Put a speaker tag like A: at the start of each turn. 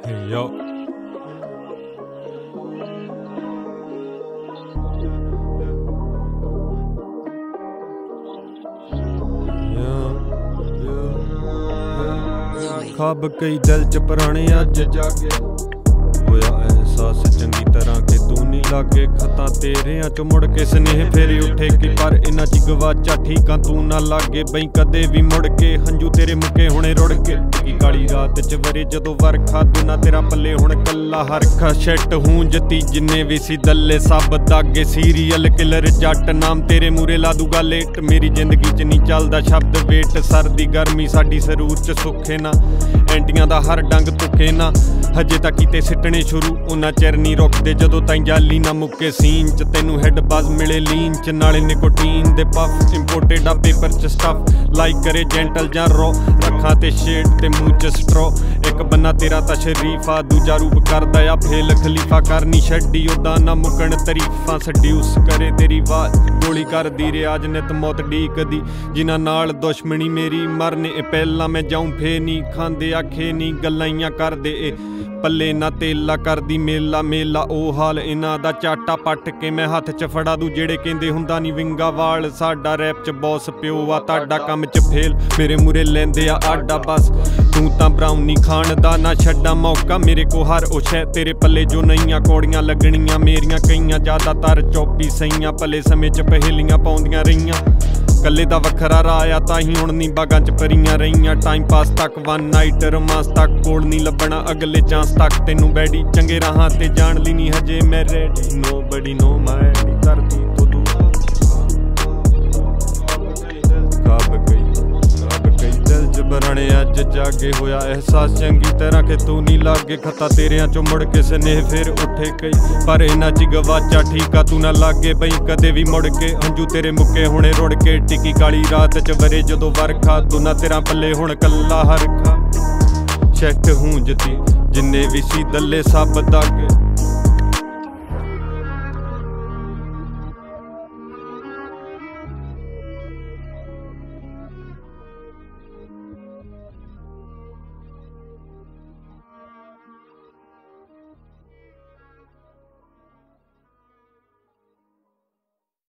A: Hey, yo. ਖਾਬ ਕਈ ਦਿਲ ਚ ਪੁਰਾਣੇ ਅੱਜ ਜਾਗੇ ਹੋਇਆ ਅਹਿਸਾਸ ਚੰਗੀ ਤਰ੍ਹਾਂ ਕਿ ਤੂੰ ਨਹੀਂ ਲਾਗੇ ਖਤਾਂ ਤੇਰਿਆਂ ਚ ਮੁੜ ਕੇ ਸਨੇਹ ਫੇਰ ਉੱਠੇ ਕਿ ਪਰ ਇਹਨਾਂ ਚ ਗਵਾਚਾ ਠੀਕਾਂ ਤੂੰ ਨਾ ਲਾਗੇ ਬਈ ਕਦੇ ਵੀ ਮੁੜ ਕੇ ਹੰਝੂ ਤੇਰੇ ਮੁੱਕੇ ਹੁਣੇ ਰੁੜ ਕੇ ਕੀ ਕਾਲੀ ਰਾਤ ਚ ਵਰੇ ਜਦੋਂ ਵਰਖਾ ਤੂੰ ਨਾ ਤੇਰਾ ਪੱਲੇ ਹੁਣ ਕੱਲਾ ਹਰਖਾ ਸ਼ੈਟ ਹੂੰ ਜਤੀ ਜਿੰਨੇ ਵੀ ਸੀ ਦੱਲੇ ਸਭ ਦਾਗੇ ਸੀਰੀਅਲ ਕਿਲਰ ਜੱਟ ਨਾਮ ਤੇਰੇ ਮੂਰੇ ਲਾ ਦੂਗਾ ਲੇਟ ਮੇਰੀ ਜ਼ਿੰਦਗੀ ਚ ਨਹੀਂ ਚੱਲਦਾ ਸ਼ਬਦ ਵੇਟ ਸਰਦੀ ਗਰਮੀ ਸਾਡੀ ਸਰੂਰ ਚ ਸੁੱਖੇ ਨਾ ਐਂਟੀਆਂ ਦਾ ਹਰ ਡੰਗ ਤੁਕੇ ਨਾ ਹਜੇ ਤੱਕ ਕੀਤੇ ਸਿੱਟਣੇ ਸ਼ੁਰੂ ਉਹਨਾਂ ਚਿਰ ਨਹੀਂ ਰੁਕਦੇ ਜਦੋਂ ਤਾਈਂ ਜਾਲੀ ਨਾ ਮੁੱਕੇ ਸੀਨ ਚ ਤੈਨੂੰ ਹੈਡ ਬਾਜ਼ ਮਿਲੇ ਲੀਨ ਚ ਨਾਲੇ ਨਿਕੋਟੀਨ ਦੇ ਪਫ ਇੰਪੋਰਟਡ ਆ ਪੇਪਰ ਚ ਸਟਫ ਲਾਈਕ ਕਰੇ ਜੈਂਟਲ ਜਾਂ ਰੋ ਰੱਖਾਂ ਤੇ ਸ਼ੇਡ ਤੇ ਮੂੰਹ ਚ ਸਟਰੋ ਇੱਕ ਬੰਨਾ ਤੇਰਾ ਤਾਂ ਸ਼ਰੀਫ ਆ ਦੂਜਾ ਰੂਪ ਕਰਦਾ ਆ ਫੇਲ ਖਲੀਫਾ ਕਰਨੀ ਛੱਡੀ ਉਦਾਂ ਨਾ ਮੁੱਕਣ ਤਰੀਫਾਂ ਸਡਿਊਸ ਕਰੇ ਤੇਰੀ ਆਵਾਜ਼ ਗੋਲੀ ਕਰਦੀ ਰਿਆਜ ਨਿਤ ਮੌਤ ਡੀਕਦੀ ਜਿਨ੍ਹਾਂ ਨਾਲ ਦੁਸ਼ਮਣੀ ਮੇਰੀ ਮਰਨੇ ਪਹਿਲਾਂ ਮੈਂ ਜਾਊਂ ਫੇ ਨਹੀਂ ਖਾਂਦੇ ਆਖੇ ਨਹੀਂ ਗੱਲਾਂ ਕਰਦੇ ਇਹ ਪੱਲੇ ਨਾ ਤੇਲਾ ਕਰਦੀ ਮੇਲਾ ਮੇਲਾ ਉਹ ਹਾਲ ਇਹਨਾਂ ਦਾ ਚਾਟਾ ਪੱਟ ਕੇ ਮੈਂ ਹੱਥ ਚ ਫੜਾ ਦੂ ਜਿਹੜੇ ਕਹਿੰਦੇ ਹੁੰਦਾ ਨਹੀਂ ਵਿੰਗਾ ਵਾਲ ਸਾਡਾ ਰੈਪ ਚ ਬੌਸ ਪਿਓ ਆ ਤੁਹਾਡਾ ਕੰਮ ਚ ਫੇਲ ਮੇਰੇ ਮੂਰੇ ਲੈਂਦੇ ਆ ਆਡਾ ਬਸ ਤੂੰ ਤਾਂ ਬਰਾਉਨੀ ਖਾਣ ਦਾ ਨਾ ਛੱਡਾਂ ਮੌਕਾ ਮੇਰੇ ਕੋ ਹਰ ਉਹ ਸ਼ੈ ਤੇਰੇ ਪੱਲੇ ਜੋ ਨਹੀਂਆਂ ਕੌੜੀਆਂ ਲੱਗਣੀਆਂ ਮੇਰੀਆਂ ਕਈਆਂ ਜ਼ਿਆਦਾਤਰ ਚੌਪੀ ਸਈਆਂ ਪੱਲੇ ਸਮੇਂ ਚ ਪਹਿਲੀਆਂ ਪਾਉਂਦੀਆਂ ਰਹੀਆਂ ਕੱਲੇ ਦਾ ਵੱਖਰਾ ਰਾਹ ਆ ਤਾਂ ਹੀ ਹੁਣ ਨਹੀਂ ਬਾਗਾਂ ਚ ਭਰੀਆਂ ਰਹੀਆਂ ਟਾਈਮ ਪਾਸ ਤੱਕ ਵਨ ਨਾਈਟ ਰੋਮਾਂਸ ਤੱਕ ਕੋਲ ਨਹੀਂ ਲੱਭਣਾ ਅਗਲੇ ਚਾਂਸ ਤੱਕ ਤੈਨੂੰ ਬੈਡੀ ਚੰਗੇ ਰਾਹਾਂ ਤੇ ਜਾਣ ਲਈ ਨਹੀਂ ਹਜੇ ਮੈਂ ਰੈਡੀ ਨੋਬਡੀ ਨੋ ਮਾਈ ਧਰਤੀ ਤੋਂ ਦੂਰ ਖਾਬ ਕਈ ਦਿਲ ਚ ਬਰਣੇ ਅੱਜ ਜਾਗੇ ਹੋਇਆ ਅਹਿਸਾਸ ਚੰਗੀ ਤਰ੍ਹਾਂ ਕਿ ਤੂੰ ਨਹੀਂ ਲਾਗੇ ਖਤਾ ਤੇਰਿਆਂ ਚੋਂ ਮੁੜ ਕੇ ਸਨੇਹ ਫੇਰ ਉੱਠੇ ਕਈ ਪਰ ਇਹਨਾਂ ਚ ਗਵਾਚਾ ਠੀਕਾ ਤੂੰ ਨਾ ਲਾਗੇ ਬਈ ਕਦੇ ਵੀ ਮੁੜ ਕੇ ਹੰਝੂ ਤੇਰੇ ਮੁੱਕੇ ਹੁਣੇ ਰੁੜ ਕੇ ਟਿੱਕੀ ਕਾਲੀ ਰਾਤ ਚ ਵਰੇ ਜਦੋਂ ਵਰਖਾ ਤੂੰ ਨਾ ਤੇਰਾ ਪੱਲੇ ਹੁਣ ਕੱਲਾ ਹਰਖਾ ਸ਼ੈਟ ਹੂੰ ਜਤੀ ਜਿੰਨੇ ਵੀ ਸੀ ਦੱਲੇ ਸਭ ਦਾਗੇ